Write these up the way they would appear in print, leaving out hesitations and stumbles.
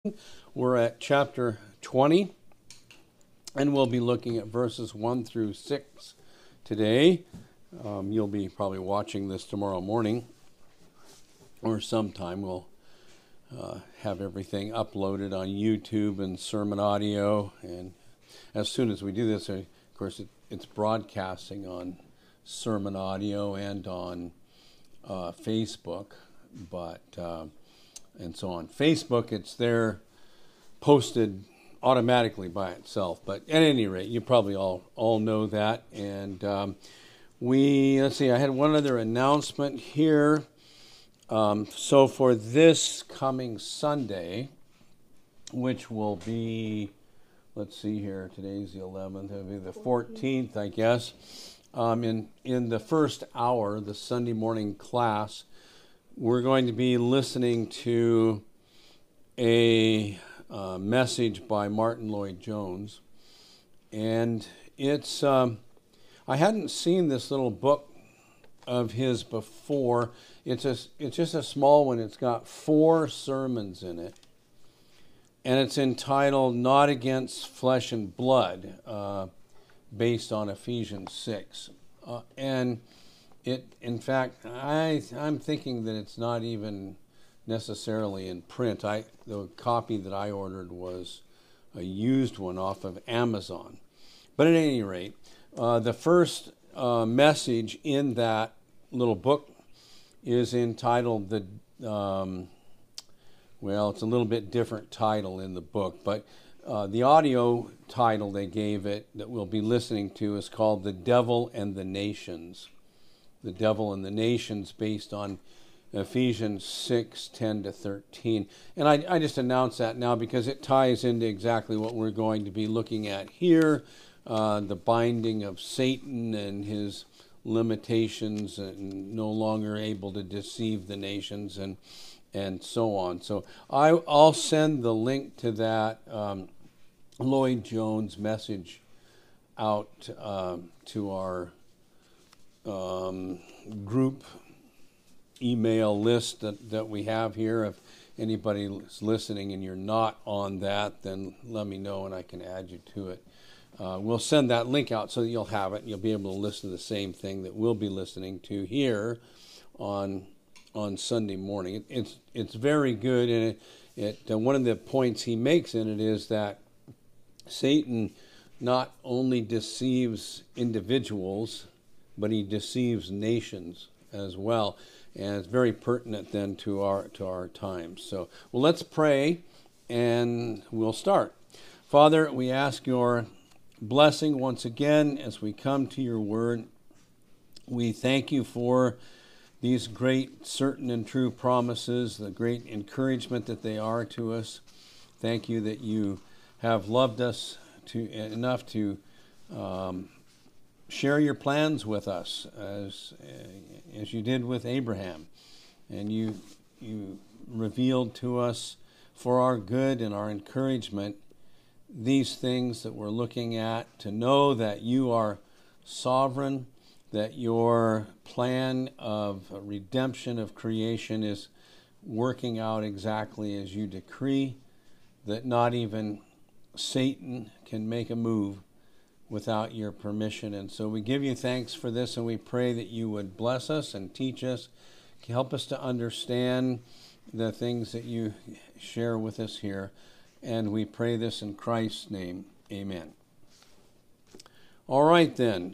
We're at chapter 20, and we'll be looking at verses 1 through 6 today. You'll be probably watching this tomorrow morning or sometime. We'll have everything uploaded on YouTube and sermon audio. And as soon as we do this, of course, it's broadcasting on sermon audio and on Facebook, and so on Facebook, it's there posted automatically by itself. But at any rate, you probably all know that. And let's see, I had one other announcement here. So for this coming Sunday, which will be, let's see here, today's the 11th, it'll be the 14th, I guess. In the first hour, the Sunday morning class, we're going to be listening to a message by Martin Lloyd-Jones. And it's, I hadn't seen this little book of his before. It's just a small one. It's got 4 sermons in it. And it's entitled Not Against Flesh and Blood, based on Ephesians 6. And in fact, I'm thinking that it's not even necessarily in print. The copy that I ordered was a used one off of Amazon. But at any rate, the first message in that little book is entitled it's a little bit different title in the book, but the audio title they gave it that we'll be listening to is called The Devil and the Nations. The Devil and the Nations, based on Ephesians 6:10-13. And I just announced that now because it ties into exactly what we're going to be looking at here, the binding of Satan and his limitations and no longer able to deceive the nations and so on. So I'll send the link to that Lloyd-Jones message out to our group email list that we have here. If anybody is listening and you're not on that, then let me know and I can add you to it. We'll send that link out so that you'll have it and you'll be able to listen to the same thing that we'll be listening to here on Sunday morning. It's very good, and one of the points he makes in it is that Satan not only deceives individuals, but he deceives nations as well. And it's very pertinent then to our times. So, well, let's pray and we'll start. Father, we ask your blessing once again as we come to your word. We thank you for these great, certain and true promises, the great encouragement that they are to us. Thank you that you have loved us enough to share your plans with us as you did with Abraham. And you revealed to us for our good and our encouragement these things that we're looking at, to know that you are sovereign, that your plan of redemption of creation is working out exactly as you decree, that not even Satan can make a move without your permission. And so we give you thanks for this, and we pray that you would bless us and teach us, help us to understand the things that you share with us here. And we pray this in Christ's name. Amen. All right then.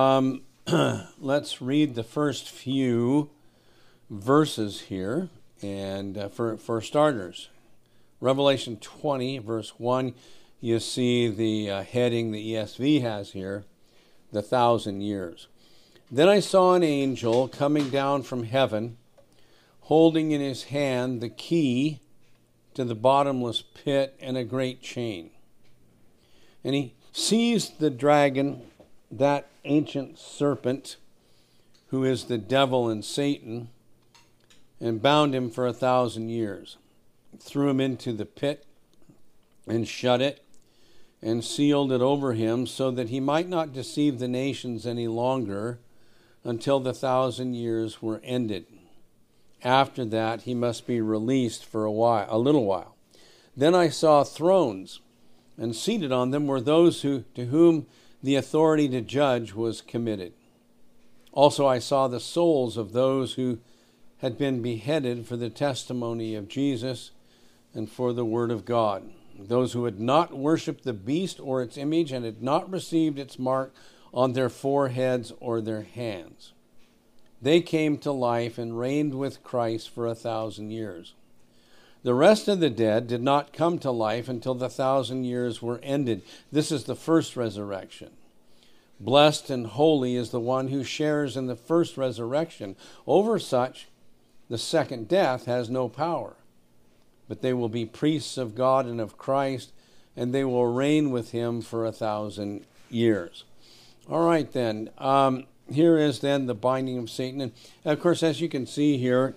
Let's read the first few verses here. And for starters, Revelation 20, verse 1, you see the heading the ESV has here, the 1,000 years. Then I saw an angel coming down from heaven, holding in his hand the key to the bottomless pit and a great chain. And he seized the dragon, that ancient serpent, who is the devil and Satan, and bound him for 1,000 years, threw him into the pit and shut it, and sealed it over him so that he might not deceive the nations any longer until the 1,000 years were ended. After that, he must be released for a little while. Then I saw thrones, and seated on them were those to whom the authority to judge was committed. Also I saw the souls of those who had been beheaded for the testimony of Jesus and for the word of God, those who had not worshipped the beast or its image and had not received its mark on their foreheads or their hands. They came to life and reigned with Christ for 1,000 years. The rest of the dead did not come to life until the 1,000 years were ended. This is the first resurrection. Blessed and holy is the one who shares in the first resurrection. Over such, the second death has no power. But they will be priests of God and of Christ, and they will reign with him for 1,000 years. All right, then. Here is then the binding of Satan. And of course, as you can see here,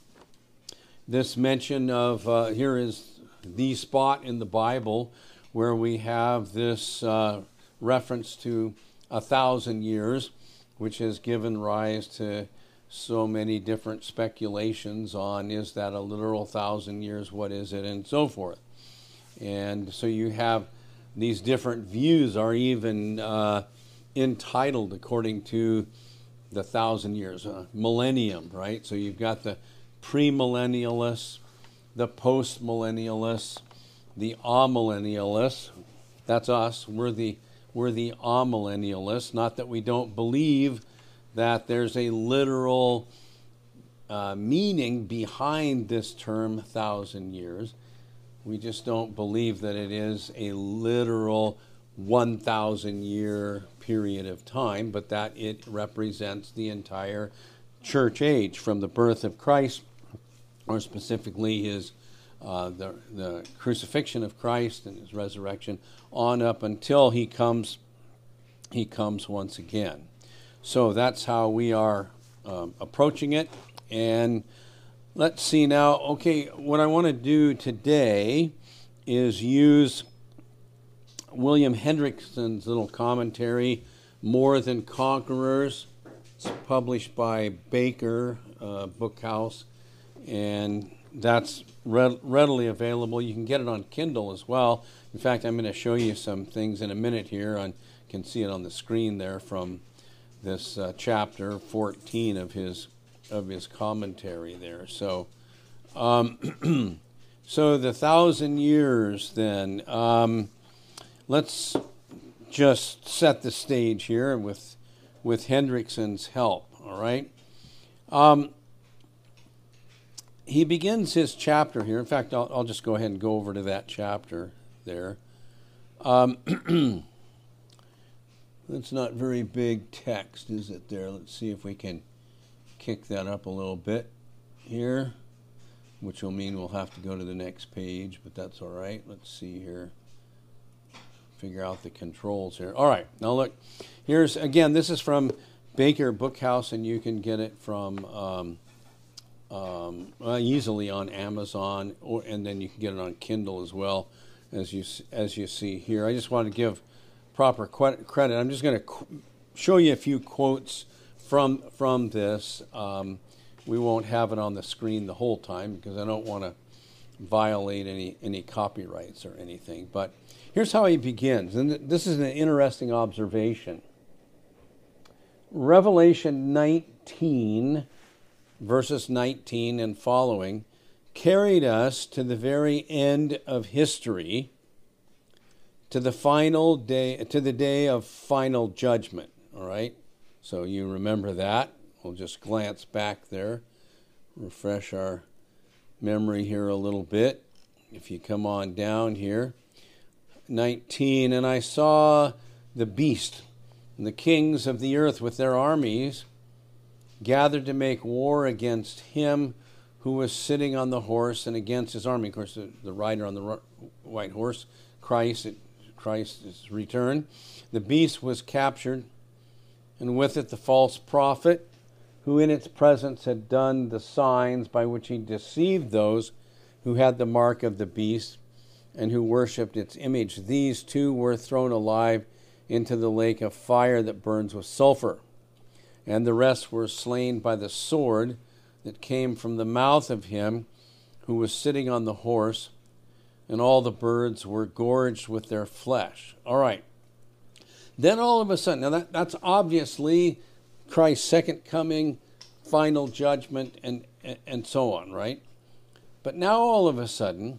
this mention of, here is the spot in the Bible where we have this reference to 1,000 years, which has given rise to so many different speculations on, is that a literal 1,000 years, what is it, and so forth. And so you have these different views are even entitled according to the 1,000 years, millennium, right? So you've got the premillennialists, the postmillennialists, the amillennialists. That's us. We're the amillennialists. Not that we don't believe that there's a literal meaning behind this term 1,000 years. We just don't believe that it is a literal 1,000-year period of time, but that it represents the entire church age from the birth of Christ, or specifically his the crucifixion of Christ and his resurrection, on up until he comes once again. So that's how we are approaching it. And let's see now. Okay, what I want to do today is use William Hendrickson's little commentary, More Than Conquerors. It's published by Baker Bookhouse, and that's readily available. You can get it on Kindle as well. In fact, I'm going to show you some things in a minute here. You can see it on the screen there from this chapter 14 of his commentary there. So, so the 1,000 years then. Let's just set the stage here with Hendrickson's help, all right? He begins his chapter here. In fact, I'll just go ahead and go over to that chapter there. That's not very big text, is it there? Let's see if we can kick that up a little bit here, which will mean we'll have to go to the next page, but that's all right. Let's see here. Figure out the controls here. All right, now look, here's, again, this is from Baker Bookhouse, and you can get it from easily on Amazon, and then you can get it on Kindle as well, as you see here. I just want to give proper credit. I'm just going to show you a few quotes from this. We won't have it on the screen the whole time because I don't want to violate any copyrights or anything, but here's how he begins, and this is an interesting observation. Revelation 19, verses 19 and following, carried us to the very end of history, to the final day, to the day of final judgment. All right, so you remember that. We'll just glance back there, refresh our memory here a little bit. If you come on down here, 19, and I saw the beast and the kings of the earth with their armies gathered to make war against him who was sitting on the horse and against his army. Of course, the rider on the white horse, Christ's return. The beast was captured, and with it the false prophet, who in its presence had done the signs by which he deceived those who had the mark of the beast and who worshipped its image. These two were thrown alive into the lake of fire that burns with sulfur. And the rest were slain by the sword that came from the mouth of him who was sitting on the horse, and all the birds were gorged with their flesh. All right. Then all of a sudden, now that's obviously Christ's second coming, final judgment, and so on, right? But now all of a sudden,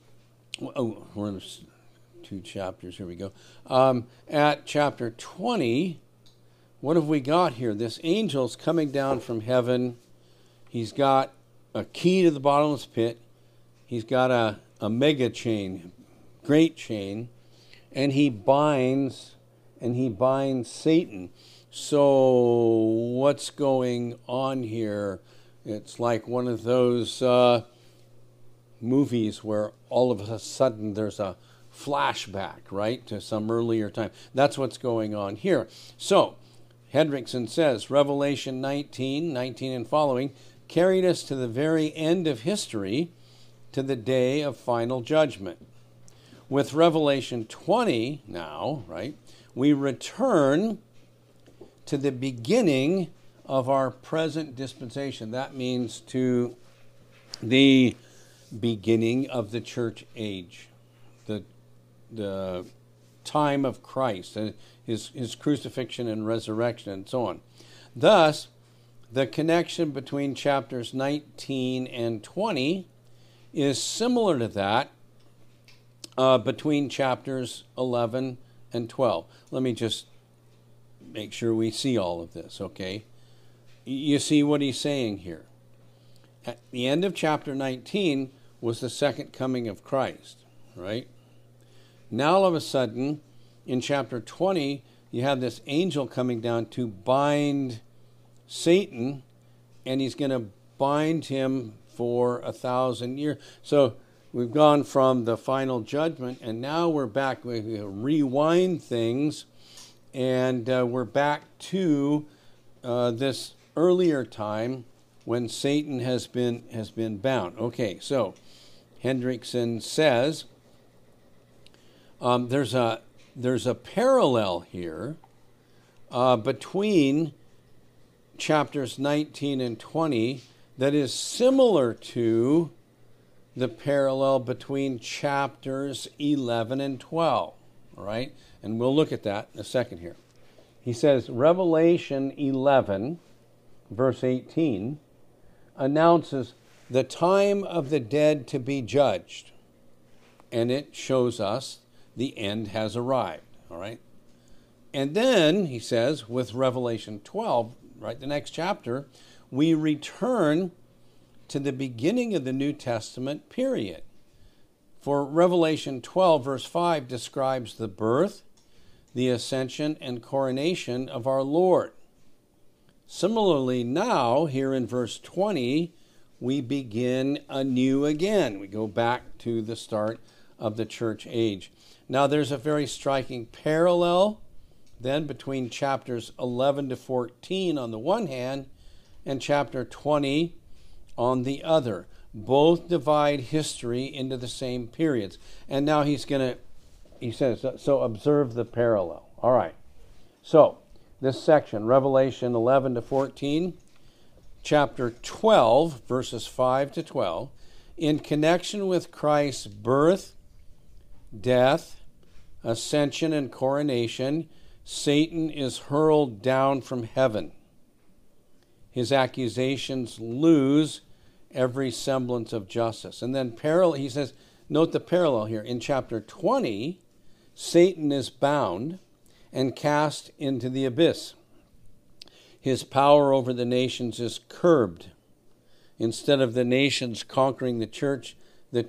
we're in 2 chapters, here we go. At chapter 20, what have we got here? This angel's coming down from heaven. He's got a key to the bottomless pit. He's got a mega chain, great chain, and he binds Satan. So what's going on here? It's like one of those movies where all of a sudden there's a flashback, right, to some earlier time. That's what's going on here. So Hendrickson says, Revelation 19 and following, carried us to the very end of history, to the day of final judgment. With Revelation 20 now, right, we return to the beginning of our present dispensation. That means to the beginning of the church age, the time of Christ, his crucifixion and resurrection, and so on. Thus, the connection between chapters 19 and 20 is similar to that between chapters 11 and 12. Let me just make sure we see all of this, okay? You see what he's saying here. At the end of chapter 19 was the second coming of Christ, right? Now all of a sudden, in chapter 20, you have this angel coming down to bind Satan, and he's going to bind him for 1,000 years. So we've gone from the final judgment, and now we're back. We rewind things, and we're back to this earlier time when Satan has been bound. Okay, so Hendrickson says there's a parallel here between chapters 19 and 20 that is similar to the parallel between chapters 11 and 12, all right? And we'll look at that in a second here. He says, Revelation 11, verse 18, announces the time of the dead to be judged, and it shows us the end has arrived, all right? And then, he says, with Revelation 12, right, the next chapter, we return to the beginning of the New Testament period. For Revelation 12, verse 5, describes the birth, the ascension, and coronation of our Lord. Similarly, now, here in verse 20, we begin anew again. We go back to the start of the church age. Now, there's a very striking parallel then between chapters 11 to 14 on the one hand and chapter 20 on the other. Both divide history into the same periods. And now he says, so observe the parallel. All right. So, this section, Revelation 11 to 14, chapter 12, verses 5 to 12, in connection with Christ's birth, death, ascension, and coronation, Satan is hurled down from heaven. His accusations lose every semblance of justice. And then he says, note the parallel here. In chapter 20, Satan is bound and cast into the abyss. His power over the nations is curbed. Instead of the nations conquering the church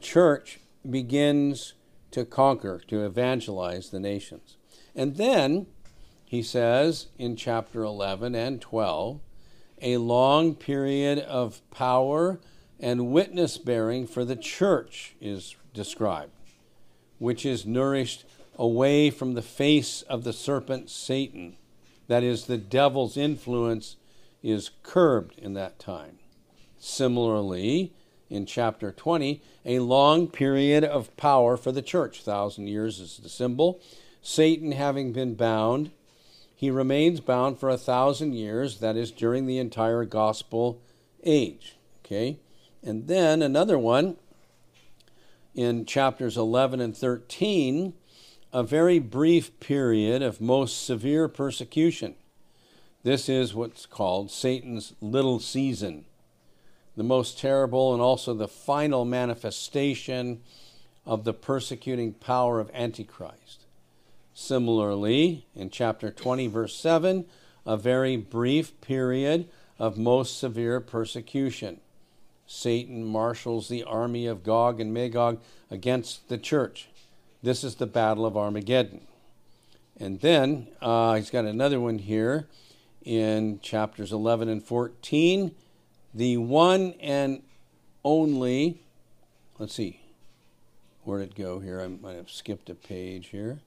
begins to conquer, to evangelize the nations. And then, he says in chapter 11 and 12, a long period of power and witness bearing for the church is described, which is nourished away from the face of the serpent Satan. That is, the devil's influence is curbed in that time. Similarly, in chapter 20, a long period of power for the church. 1,000 years is the symbol. Satan having been bound, he remains bound for 1,000 years, that is, during the entire gospel age. Okay? And then another one in chapters 11 and 13 a very brief period of most severe persecution. This is what's called Satan's little season, the most terrible and also the final manifestation of the persecuting power of Antichrist. Similarly, in chapter 20, verse 7, a very brief period of most severe persecution. Satan marshals the army of Gog and Magog against the church. This is the battle of Armageddon. And then he's got another one here in chapters 11 and 14. The one and only, let's see, where did it go here? I might have skipped a page here.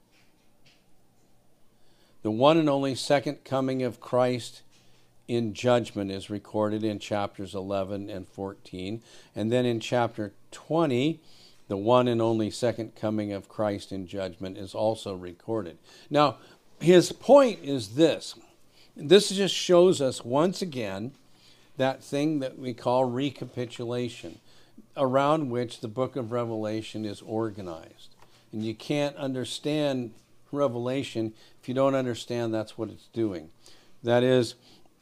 The one and only second coming of Christ in judgment is recorded in chapters 11 and 14. And then in chapter 20, the one and only second coming of Christ in judgment is also recorded. Now, his point is this. This just shows us once again that thing that we call recapitulation, around which the book of Revelation is organized. And you can't understand Revelation if you don't understand that's what it's doing. That is,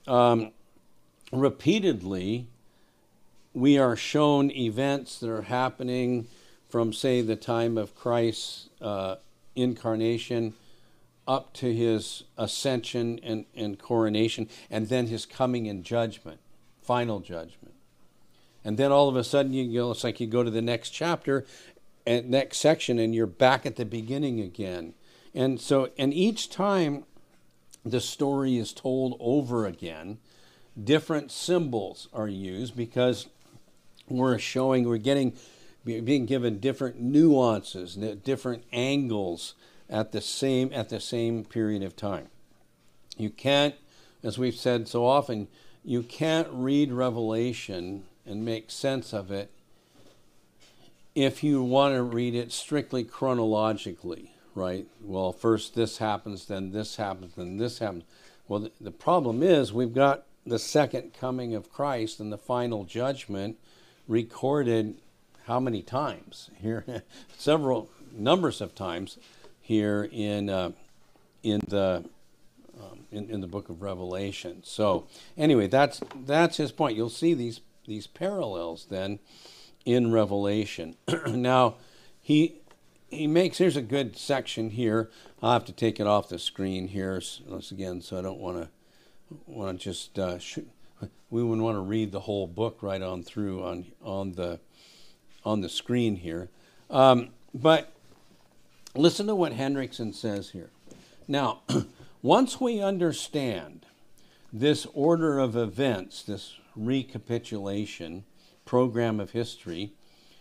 repeatedly, we are shown events that are happening from, say, the time of Christ's incarnation up to his ascension and coronation, and then his coming in judgment, final judgment. And then all of a sudden, it's like you go to the next chapter, and next section, and you're back at the beginning again. And so, and each time the story is told over again, different symbols are used because we're being given different nuances, different angles at the same period of time. You can't, as we've said so often, you can't read Revelation and make sense of it if you want to read it strictly chronologically, right? Well, first this happens, then this happens, then this happens. Well, the problem is we've got the second coming of Christ and the final judgment recorded how many times here? Several numbers of times here in the book of Revelation. So anyway, that's his point. You'll see these parallels then in Revelation. Now he makes, here's a good section here. I'll have to take it off the screen here once again, so I don't want to just we wouldn't want to read the whole book right on through on the screen here. But listen to what Hendrickson says here. Now, once we understand this order of events, this recapitulation program of history,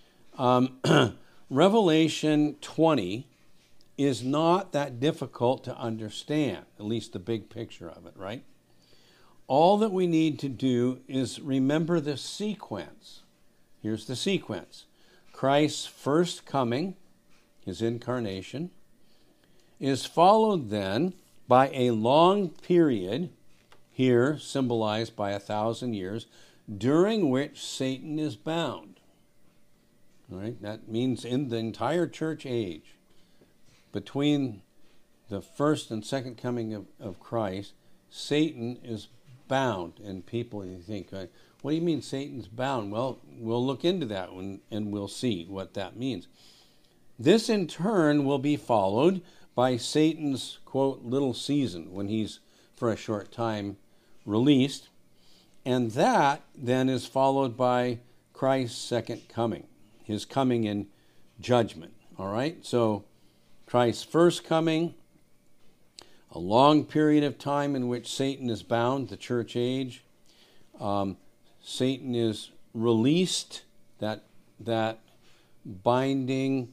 Revelation 20 is not that difficult to understand, at least the big picture of it, right? All that we need to do is remember the sequence. Here's the sequence. Christ's first coming, his incarnation, is followed then by a long period, here symbolized by 1,000 years, during which Satan is bound. All right? That means in the entire church age, between the first and second coming of Christ, Satan is bound. And people, you think, what do you mean Satan's bound? Well, we'll look into that one and we'll see what that means. This in turn will be followed by Satan's, quote, little season, when he's for a short time released. And that then is followed by Christ's second coming, his coming in judgment. All right? So Christ's first coming, a long period of time in which Satan is bound, the church age. Satan is released, that binding,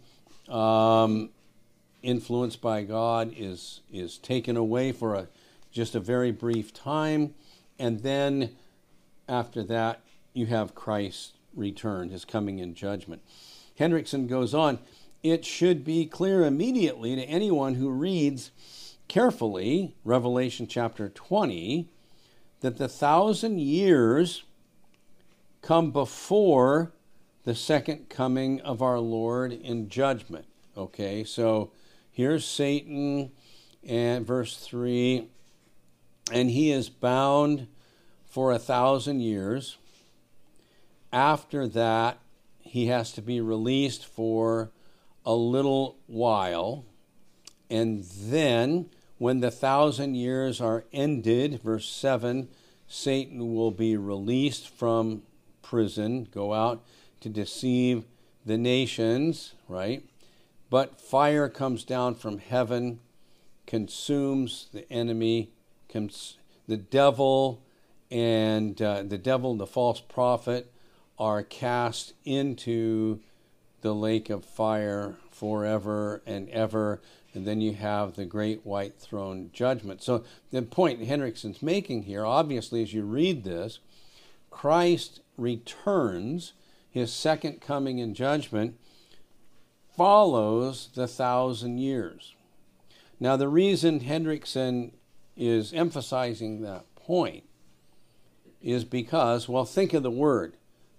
influenced by God is taken away for just a very brief time, and then after that you have Christ's return, his coming in judgment. Hendrickson goes on, it should be clear immediately to anyone who reads carefully Revelation chapter 20 that the 1,000 years come before the second coming of our Lord in judgment. Okay, so here's Satan, and verse 3, and he is bound for 1,000 years. After that, he has to be released for a little while. And then, when the 1,000 years are ended, verse 7, Satan will be released from prison, go out to deceive the nations, right? But fire comes down from heaven, consumes the enemy, the devil, and the false prophet, are cast into the lake of fire forever and ever. And then you have the great white throne judgment. So the point Hendrickson's making here, obviously, as you read this, Christ returns, his second coming in judgment follows the 1,000 years. Now, the reason Hendrickson is emphasizing that point is because, well, think of the word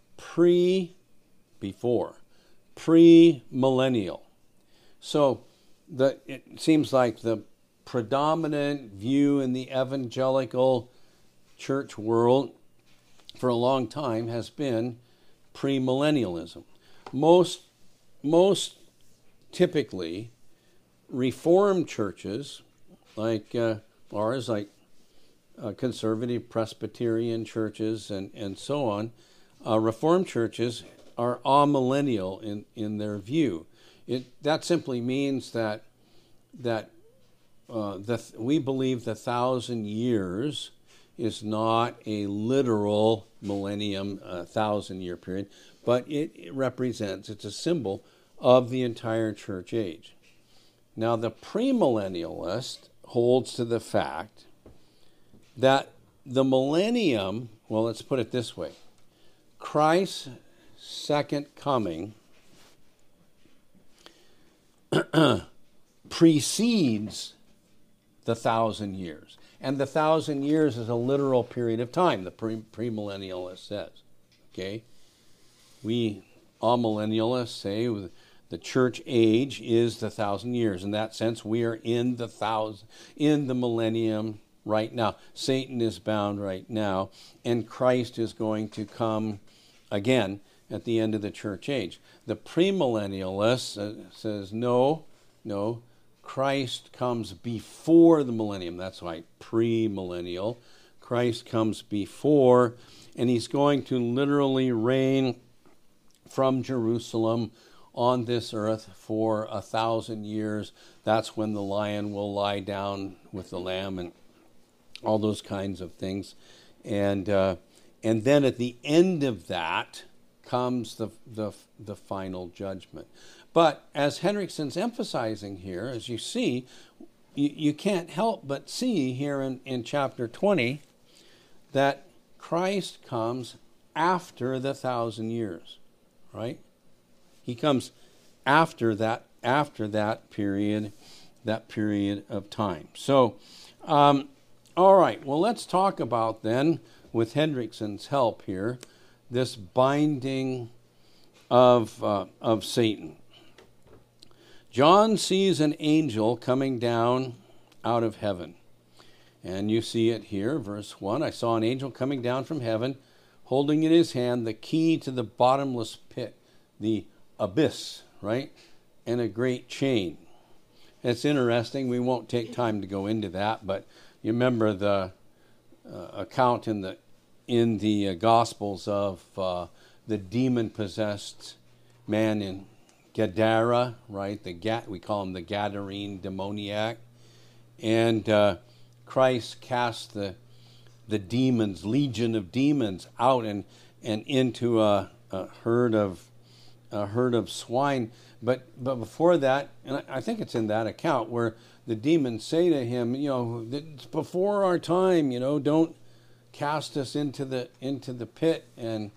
before, pre-millennial. So it seems like the predominant view in the evangelical church world for a long time has been premillennialism. Most typically, Reformed churches like ours, like conservative Presbyterian churches and so on, Reformed churches are amillennial in their view. That simply means that we believe the 1,000 years is not a literal millennium, 1,000-year period, but it's a symbol of the entire church age. Now, the premillennialist holds to the fact that the millennium, well, let's put it this way, Christ's second coming precedes the 1,000 years. And the 1,000 years is a literal period of time, the premillennialist says. Okay? We amillennialists say the church age is the 1,000 years. In that sense, we are in the millennium right now. Satan is bound right now, and Christ is going to come again at the end of the church age. The premillennialist says, no, Christ comes before the millennium. That's why premillennial. Christ comes before, and he's going to literally reign from Jerusalem on this earth for 1,000 years. That's when the lion will lie down with the lamb and all those kinds of things. And then at the end of that comes the final judgment. But as Hendrickson's emphasizing here, as you see, you can't help but see here in chapter 20 that Christ comes after the 1,000 years, right? He comes after that period of time. So, all right. Well, let's talk about then, with Hendrickson's help here, this binding of Satan. John sees an angel coming down out of heaven. And you see it here, verse 1. I saw an angel coming down from heaven, holding in his hand the key to the bottomless pit, the abyss, right? And a great chain. It's interesting. We won't take time to go into that, but you remember the account in the Gospels of the demon-possessed man in Gadara, right? We call him the Gadarene demoniac. And Christ cast the demons, legion of demons, out and into a herd of swine. But before that, and I think it's in that account where the demons say to him, it's before our time, don't cast us into the pit.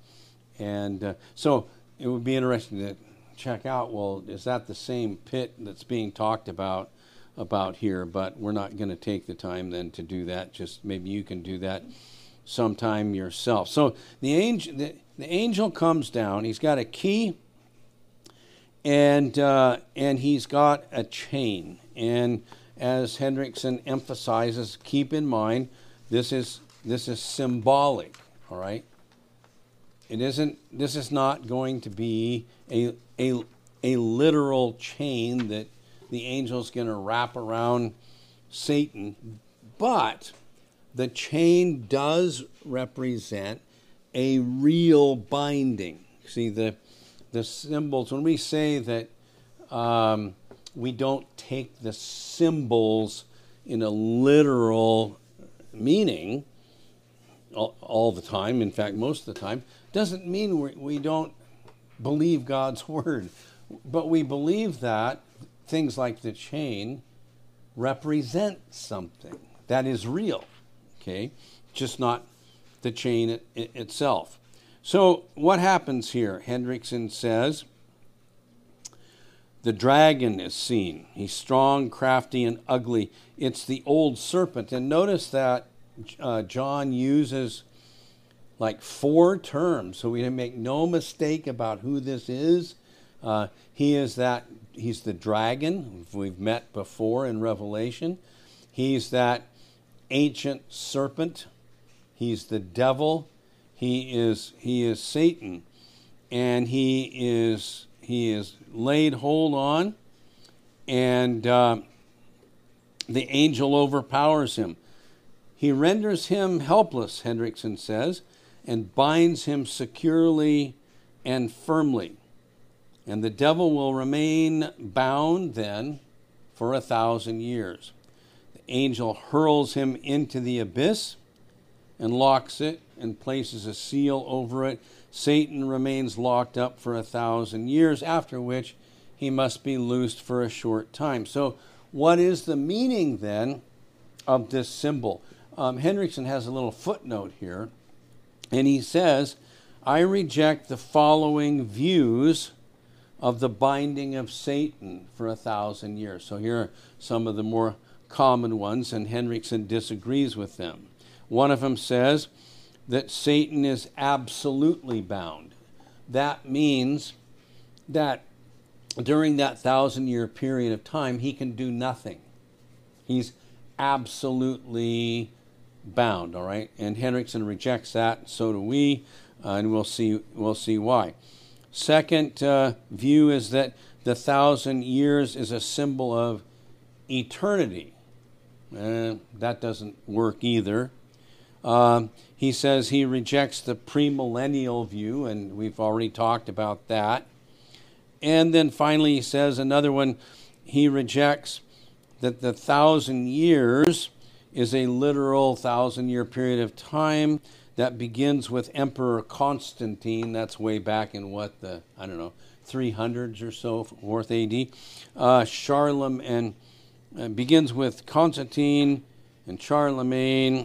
And so it would be interesting to check out, well, is that the same pit that's being talked about here? But we're not going to take the time then to do that. Just maybe you can do that sometime yourself. So the angel comes down. He's got a key, and he's got a chain. And as Hendrickson emphasizes, keep in mind this is symbolic. All right. It isn't. This is not going to be a literal chain that the angel's going to wrap around Satan, but the chain does represent a real binding. See, the symbols, when we say that we don't take the symbols in a literal meaning all the time, in fact, most of the time, doesn't mean we don't believe God's word. But we believe that things like the chain represent something that is real, okay? Just not the chain itself. So what happens here? Hendrickson says, the dragon is seen. He's strong, crafty, and ugly. It's the old serpent. And notice that John uses like 4 terms, so we make no mistake about who this is. He's the dragon. We've met before in Revelation. He's that ancient serpent. He's the devil. He is Satan, and he is laid hold on, and the angel overpowers him. He renders him helpless, Hendrickson says, and binds him securely and firmly. And the devil will remain bound then for 1,000 years. The angel hurls him into the abyss and locks it and places a seal over it. Satan remains locked up for 1,000 years, after which he must be loosed for a short time. So what is the meaning then of this symbol? Hendrickson has a little footnote here, and he says, I reject the following views of the binding of Satan for 1,000 years. So here are some of the more common ones, and Hendrickson disagrees with them. One of them says that Satan is absolutely bound. That means that during that 1,000-year period of time, he can do nothing. He's absolutely bound, all right? And Hendrickson rejects that, so do we, and we'll see why. Second view is that the 1,000 years is a symbol of eternity. That doesn't work either. He says he rejects the premillennial view, and we've already talked about that. And then finally he says another one, he rejects that the 1,000 years is a literal 1,000-year period of time that begins with Emperor Constantine. That's way back in 300s or so, 4th AD. Charlemagne, and begins with Constantine and Charlemagne.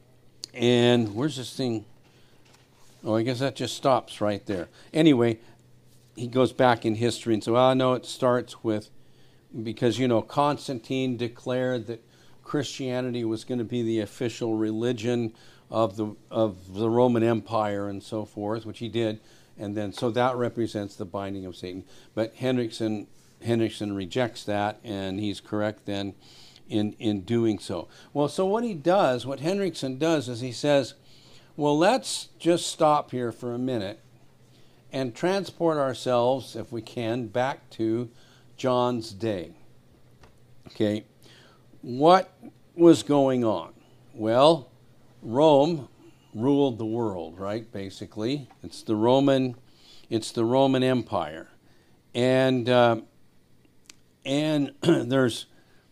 And where's this thing? Oh, I guess that just stops right there. Anyway, he goes back in history and says, well, I know it starts with, because, Constantine declared that Christianity was going to be the official religion of the Roman Empire and so forth, which he did, and then so that represents the binding of Satan. But Hendrickson rejects that, and he's correct then in doing so. Well, so what Hendrickson does is he says, well, let's just stop here for a minute and transport ourselves, if we can, back to John's day. Okay, what was going on? Well, Rome ruled the world, right? Basically, it's the Roman Empire, and there's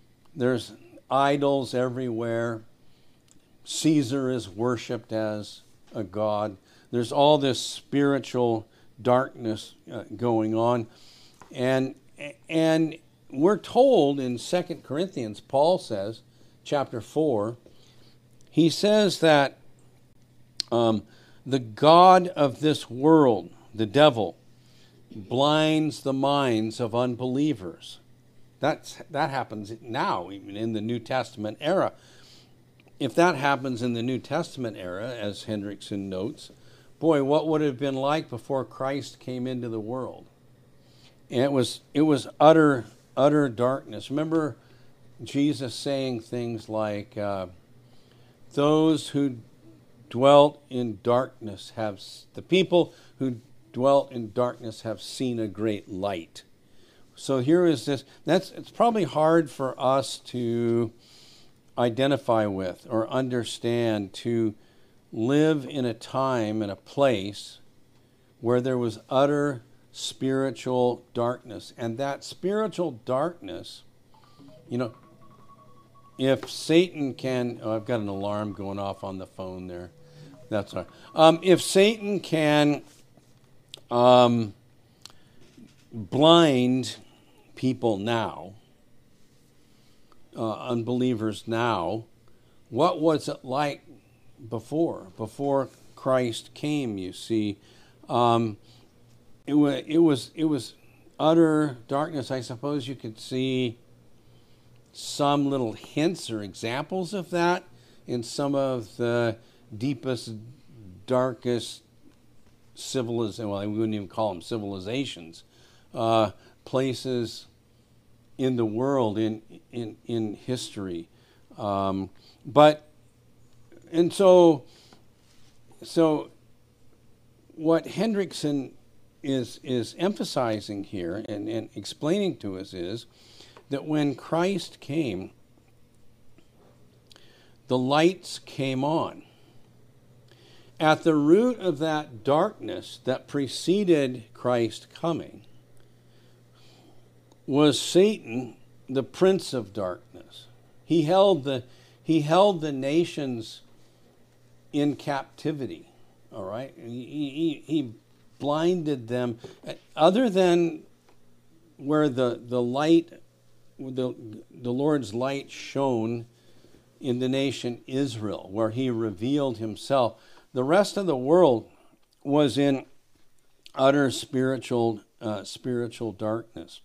idols everywhere. Caesar is worshipped as a god. There's all this spiritual darkness going on, and we're told in 2 Corinthians, Paul says, chapter 4, he says that the god of this world, the devil, blinds the minds of unbelievers. That happens now, even in the New Testament era. if that happens in the New Testament era, as Hendrickson notes, boy, what would it have been like before Christ came into the world? And it was utter darkness. Remember Jesus saying things like, those who dwelt in darkness the people who dwelt in darkness have seen a great light. So here is this, it's probably hard for us to identify with or understand, to live in a time and a place where there was utter spiritual darkness. And that spiritual darkness, if Satan can, I've got an alarm going off on the phone there. That's all right. If Satan can blind people now, unbelievers now, what was it like before Christ came? You see, it was utter darkness. I suppose you could see some little hints or examples of that in some of the deepest, darkest civilizations. Well, we wouldn't even call them civilizations. Places in the world, in history, so what Hendrickson is emphasizing here and explaining to us is that when Christ came, the lights came on. At the root of that darkness that preceded Christ coming was Satan, the prince of darkness. He held the nations in captivity. All right, he blinded them. Other than where the Lord's light shone in the nation Israel, where he revealed himself, the rest of the world was in utter spiritual darkness.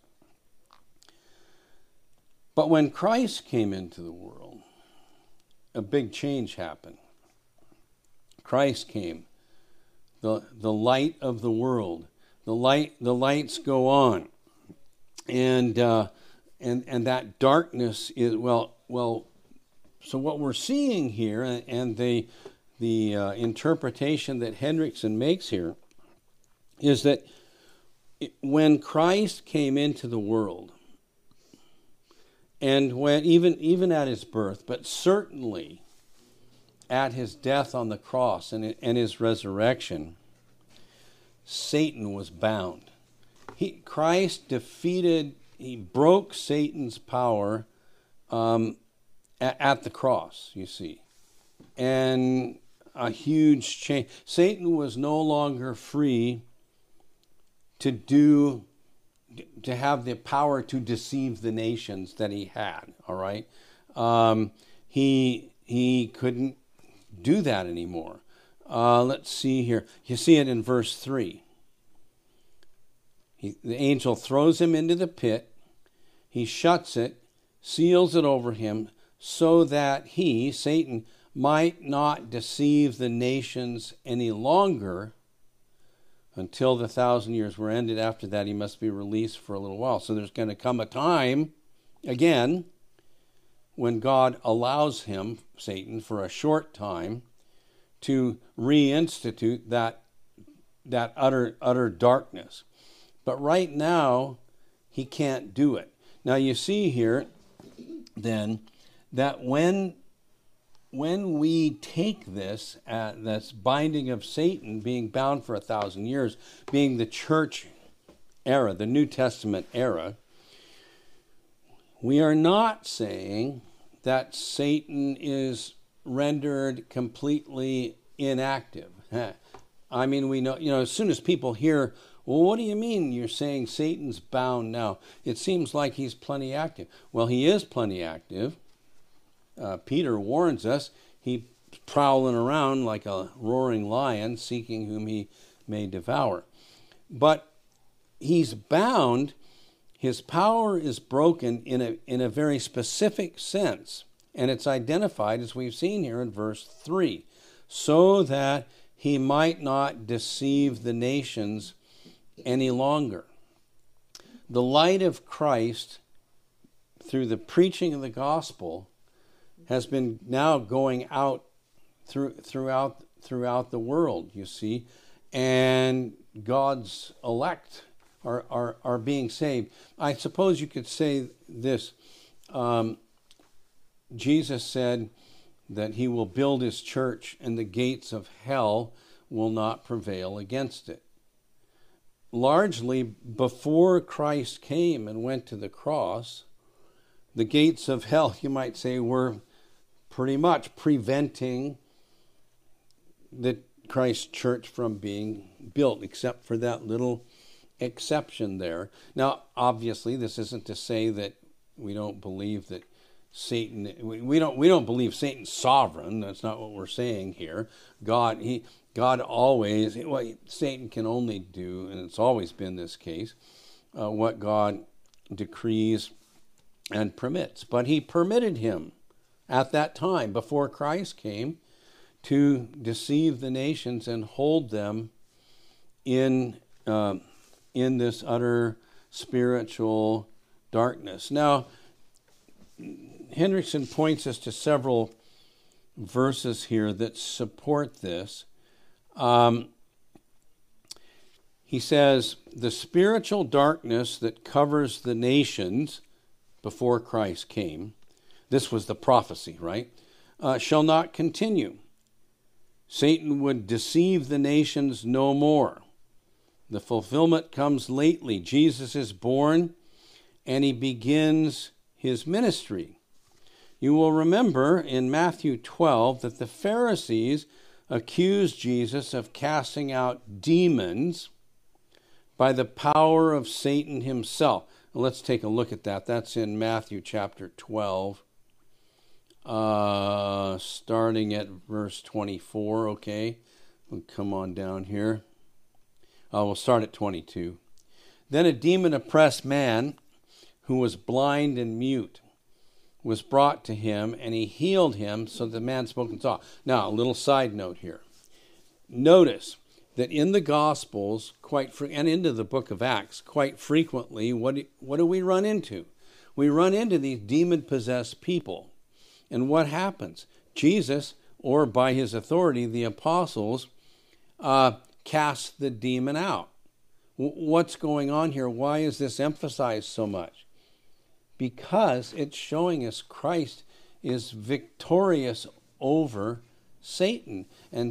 But when Christ came into the world, a big change happened. Christ came, the light of the world. The lights go on, and that darkness is well. So what we're seeing here, and the interpretation that Hendrickson makes here, is that when Christ came into the world, and when even at his birth, but certainly at his death on the cross and his resurrection, Satan was bound. Christ he broke Satan's power at the cross, you see. And a huge change. Satan was no longer free to have the power to deceive the nations that he had, all right? He couldn't do that anymore. Let's see here. You see it in verse 3. The angel throws him into the pit. He shuts it, seals it over him, so that he, Satan, might not deceive the nations any longer until the 1,000 years were ended. After that, he must be released for a little while. So there's going to come a time, again, when God allows him, Satan, for a short time, to reinstitute that utter darkness. But right now, he can't do it. Now you see here, then, that when we take this binding of Satan, being bound for 1,000 years, being the church era, the New Testament era, we are not saying that Satan is rendered completely inactive. I mean, we know, as soon as people hear, well, what do you mean you're saying Satan's bound now? It seems like he's plenty active. Well, he is plenty active. Peter warns us he's prowling around like a roaring lion, seeking whom he may devour. But he's bound. His power is broken in a very specific sense. And it's identified, as we've seen here in verse 3, so that he might not deceive the nations any longer. The light of Christ, through the preaching of the gospel, has been now going out throughout the world, you see, and God's elect are being saved. I suppose you could say this. Jesus said that he will build his church and the gates of hell will not prevail against it. Largely, before Christ came and went to the cross, the gates of hell, you might say, were pretty much preventing the Christ church from being built, except for that little exception there. Now, obviously, this isn't to say that we don't believe that Satan, we don't believe Satan's sovereign. That's not what we're saying here. God always, Satan can only do, and it's always been this case, what God decrees and permits. But he permitted him at that time, before Christ came, to deceive the nations and hold them in this utter spiritual darkness. Now, Hendrickson points us to several verses here that support this. He says, the spiritual darkness that covers the nations before Christ came, this was the prophecy, right, shall not continue. Satan would deceive the nations no more. The fulfillment comes lately. Jesus is born, and he begins his ministry. You will remember in Matthew 12 that the Pharisees accused Jesus of casting out demons by the power of Satan himself. Let's take a look at that. That's in Matthew chapter 12, starting at verse 24, okay? We'll come on down here. We'll start at 22. Then a demon-oppressed man who was blind and mute was brought to him, and he healed him so the man spoke and saw. Now, a little side note here. Notice that in the Gospels, and into the book of Acts, quite frequently, what do we run into? We run into these demon-possessed people. And what happens? Jesus, or by his authority, the apostles, cast the demon out. What's going on here? Why is this emphasized so much? Because it's showing us Christ is victorious over Satan.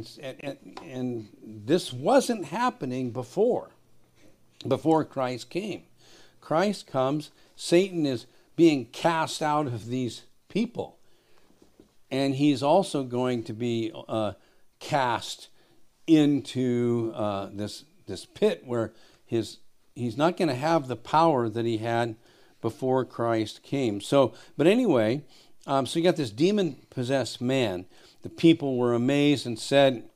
And this wasn't happening before Christ came. Christ comes, Satan is being cast out of these people. And he's also going to be cast into this pit where he's not going to have the power that he had before Christ came. But anyway, so you got this demon-possessed man. The people were amazed and said,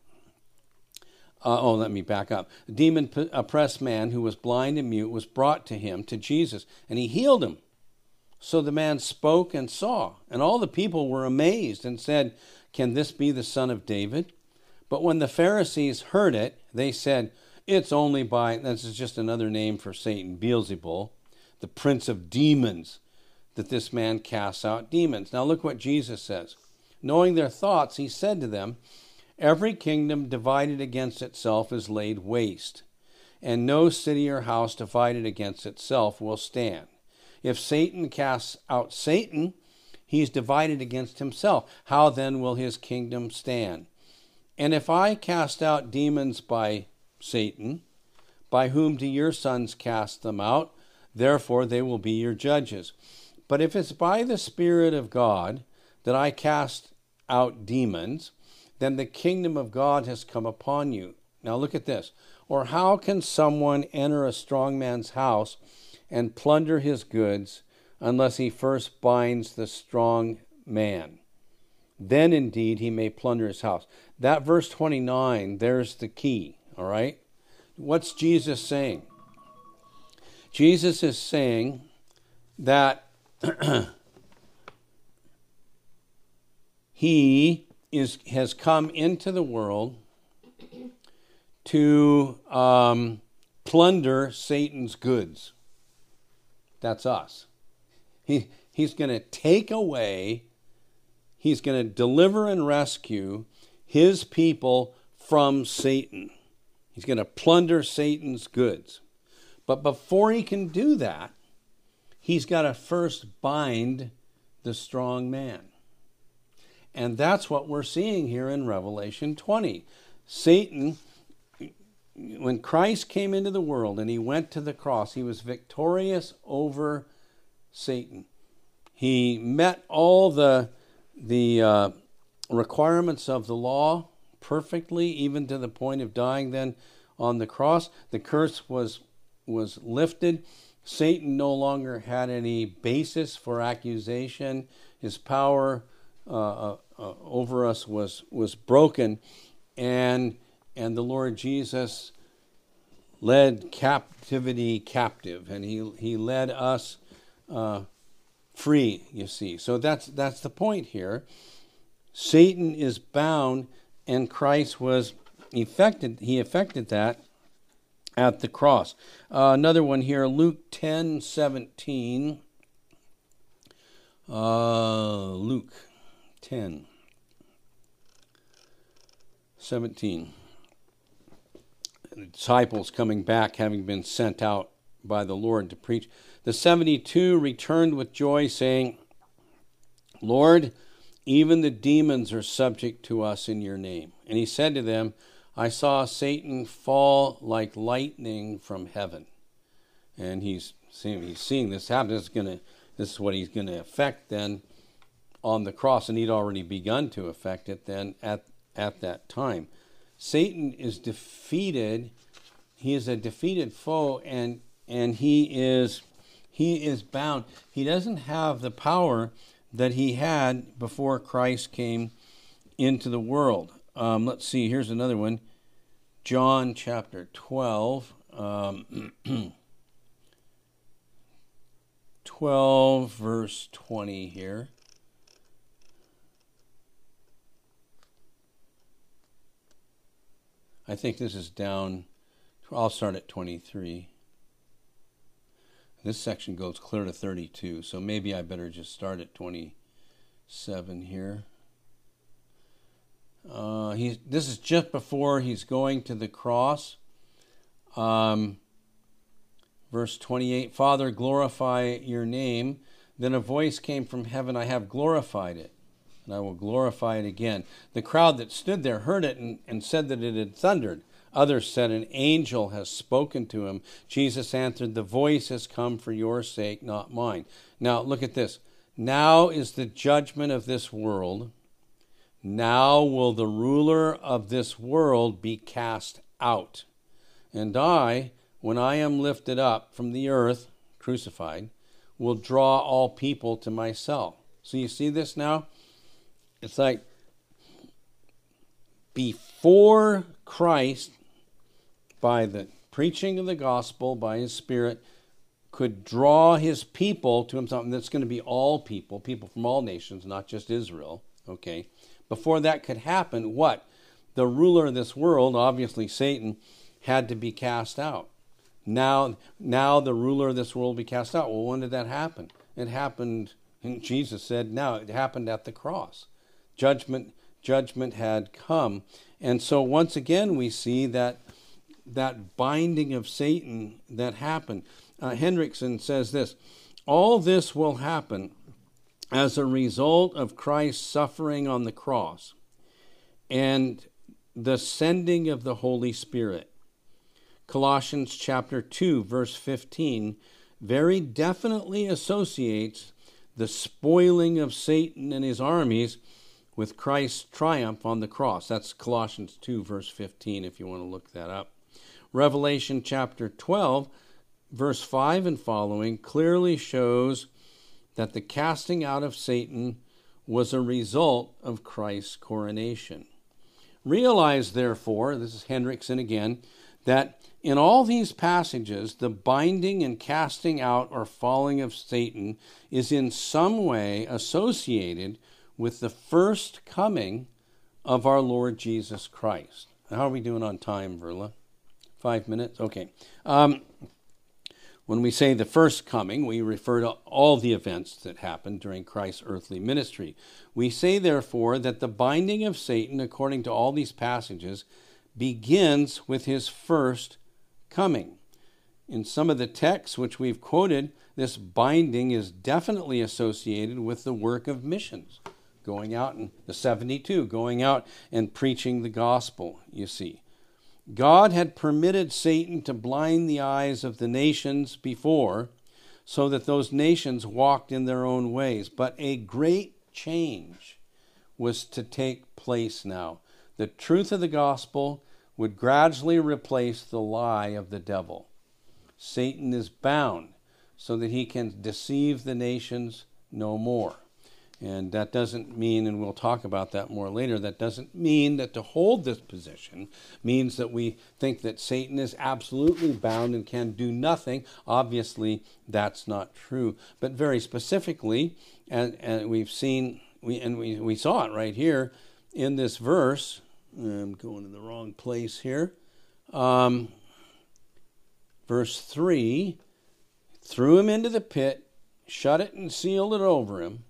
let me back up. The demon-oppressed man who was blind and mute was brought to him, to Jesus, and he healed him. So the man spoke and saw, and all the people were amazed and said, "Can this be the son of David?" But when the Pharisees heard it, they said, "It's only by," this is just another name for Satan, Beelzebul, the prince of demons, that this man casts out demons. Now look what Jesus says. Knowing their thoughts, he said to them, "Every kingdom divided against itself is laid waste, and no city or house divided against itself will stand. If Satan casts out Satan, he's divided against himself. How then will his kingdom stand? And if I cast out demons by Satan, by whom do your sons cast them out? Therefore they will be your judges. But if it's by the Spirit of God that I cast out demons, then the kingdom of God has come upon you." Now look at this. "Or how can someone enter a strong man's house and plunder his goods unless he first binds the strong man? Then indeed he may plunder his house." That verse 29, there's the key, all right? What's Jesus saying? Jesus is saying that has come into the world to plunder Satan's goods. That's us. He's going to take away, he's going to deliver and rescue his people from Satan. He's going to plunder Satan's goods. But before he can do that, he's got to first bind the strong man. And that's what we're seeing here in Revelation 20. Satan, when Christ came into the world and he went to the cross, he was victorious over Satan. He met all the requirements of the law perfectly, even to the point of dying then on the cross. The curse was lifted. Satan no longer had any basis for accusation. His power over us was broken, and the Lord Jesus led captivity captive, and he led us free, you see. So that's the point here. Satan is bound, and Christ was effected that at the cross. Another one here, Luke 10:17. Luke 10:17. The disciples coming back, having been sent out by the Lord to preach. The 72 returned with joy, saying, Lord, even the demons are subject to us in your name. And he said to them, I saw Satan fall like lightning from heaven. And he's seeing this happen. This is what he's going to effect then on the cross, and he'd already begun to effect it then at that time. Satan is defeated. He is a defeated foe, and he is bound. He doesn't have the power that he had before Christ came into the world. Let's see, here's another one. John chapter 12. 12 verse 20 here. I think this is down, I'll start at 23. This section goes clear to 32, so maybe I better just start at 27 here. This is just before he's going to the cross. Verse 28, Father, glorify your name. Then a voice came from heaven, I have glorified it, and I will glorify it again. The crowd that stood there heard it and said that it had thundered. Others said, an angel has spoken to him. Jesus answered, the voice has come for your sake, not mine. Now, look at this. Now is the judgment of this world. Now will the ruler of this world be cast out. And I, when I am lifted up from the earth, crucified, will draw all people to myself. So you see this now? It's like before Christ, by the preaching of the gospel, by his Spirit, could draw his people to himself, and that's going to be all people from all nations, not just Israel, okay? Before that could happen, what? The ruler of this world, obviously Satan, had to be cast out. Now the ruler of this world will be cast out. Well, when did that happen? It happened, and Jesus said, now it happened at the cross. Judgment had come. And so once again we see that binding of Satan that happened. Hendrickson says this, all this will happen as a result of Christ's suffering on the cross and the sending of the Holy Spirit. Colossians chapter 2, verse 15, very definitely associates the spoiling of Satan and his armies with Christ's triumph on the cross. That's Colossians 2, verse 15, if you want to look that up. Revelation chapter 12, verse 5 and following, clearly shows that the casting out of Satan was a result of Christ's coronation. Realize, therefore, this is Hendrickson again, that in all these passages, the binding and casting out or falling of Satan is in some way associated with the first coming of our Lord Jesus Christ. How are we doing on time, Verla? 5 minutes? Okay. When we say the first coming, we refer to all the events that happened during Christ's earthly ministry. We say, therefore, that the binding of Satan, according to all these passages, begins with his first coming. In some of the texts which we've quoted, this binding is definitely associated with the work of missions, going out in the 72, going out and preaching the gospel, you see. God had permitted Satan to blind the eyes of the nations before, so that those nations walked in their own ways. But a great change was to take place now. The truth of the gospel would gradually replace the lie of the devil. Satan is bound so that he can deceive the nations no more. And that doesn't mean, and we'll talk about that more later, that doesn't mean that to hold this position means that we think that Satan is absolutely bound and can do nothing. Obviously, that's not true. But very specifically, and we saw it right here in this verse. I'm going in the wrong place here. Verse 3, threw him into the pit, shut it and sealed it over him.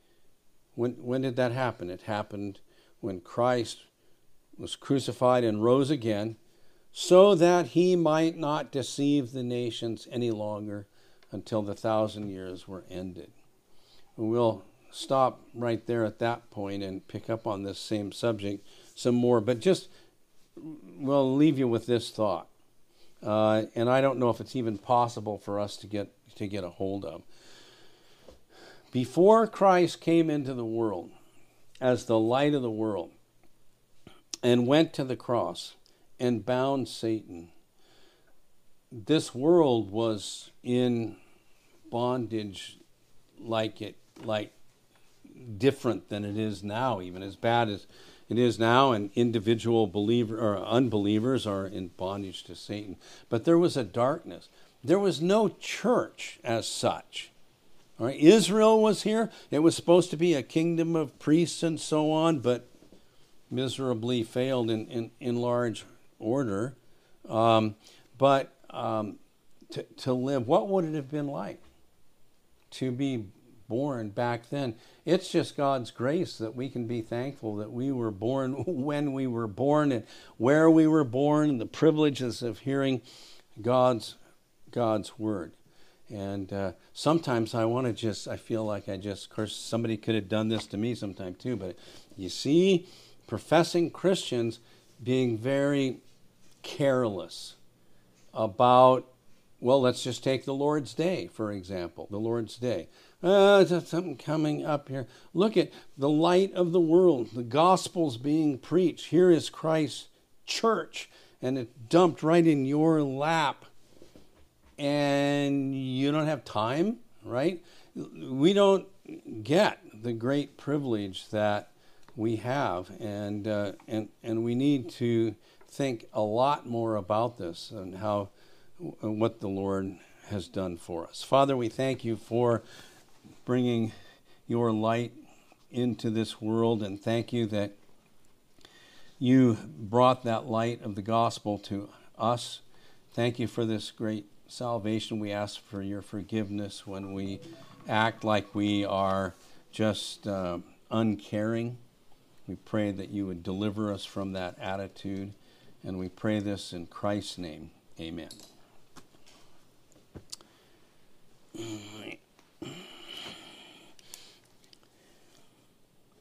When did that happen? It happened when Christ was crucified and rose again, so that he might not deceive the nations any longer until the 1,000 years were ended. We'll stop right there at that point and pick up on this same subject some more, but just we'll leave you with this thought. And I don't know if it's even possible for us to get a hold of. Before Christ came into the world as the light of the world and went to the cross and bound Satan, this world was in bondage like different than it is now, even as bad as it is now, and individual believer or unbelievers are in bondage to Satan. But there was a darkness. There was no church as such. All right, Israel was here. It was supposed to be a kingdom of priests and so on, but miserably failed in large order. But to live, what would it have been like to be born back then? It's just God's grace that we can be thankful that we were born when we were born and where we were born, and the privileges of hearing God's word. And sometimes I feel like of course, somebody could have done this to me sometime too, but you see professing Christians being very careless about, well, let's just take the Lord's Day, for example, the Lord's Day. There's something coming up here. Look at the light of the world, the gospel's being preached. Here is Christ's church, and it's dumped right in your lap. And you don't have time, right? We don't get the great privilege that we have, and we need to think a lot more about this and what the Lord has done for us. Father, we thank you for bringing your light into this world, and thank you that you brought that light of the gospel to us. Thank you for this great salvation. We ask for your forgiveness when we act like we are just uncaring. We pray that you would deliver us from that attitude, and we pray this in Christ's name. Amen.